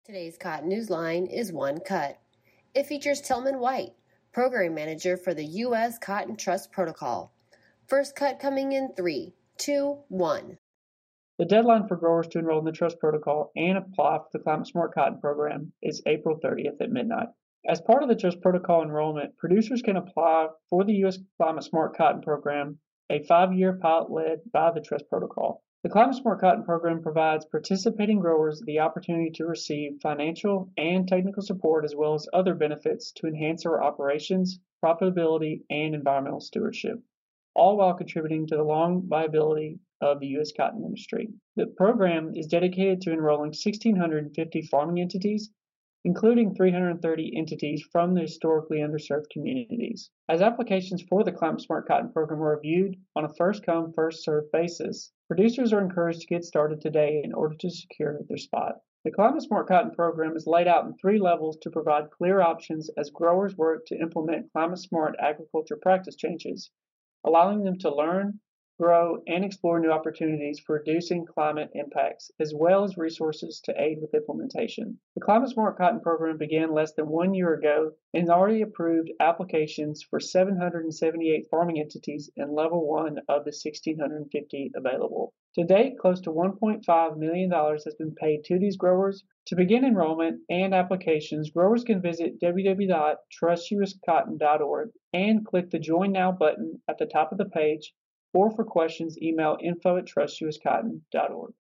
Today's Cotton Newsline is One Cut. It features Tillman White, Program Manager for the U.S. Cotton Trust Protocol. First cut coming in 3, 2, 1. The deadline for growers to enroll in the Trust Protocol and apply for the Climate Smart Cotton Program is April 30th at midnight. As part of the Trust Protocol enrollment, producers can apply for the U.S. Climate Smart Cotton Program, a 5-year pilot led by the Trust Protocol. The Climate Smart Cotton Program provides participating growers the opportunity to receive financial and technical support as well as other benefits to enhance their operations, profitability, and environmental stewardship, all while contributing to the long viability of the U.S. cotton industry. The program is dedicated to enrolling 1,650 farming entities, including 330 entities from the historically underserved communities. As applications for the Climate Smart Cotton Program are reviewed on a first-come, first-served basis, producers are encouraged to get started today in order to secure their spot. The Climate Smart Cotton Program is laid out in 3 levels to provide clear options as growers work to implement climate-smart agriculture practice changes, allowing them to learn, grow, and explore new opportunities for reducing climate impacts, as well as resources to aid with implementation. The Climate Smart Cotton Program began less than 1 year ago and already approved applications for 778 farming entities in Level 1 of the 1,650 available. To date, close to $1.5 million has been paid to these growers. To begin enrollment and applications, growers can visit www.trustuscotton.org and click the Join Now button at the top of the page, or for questions, email info@trustuscotton.org.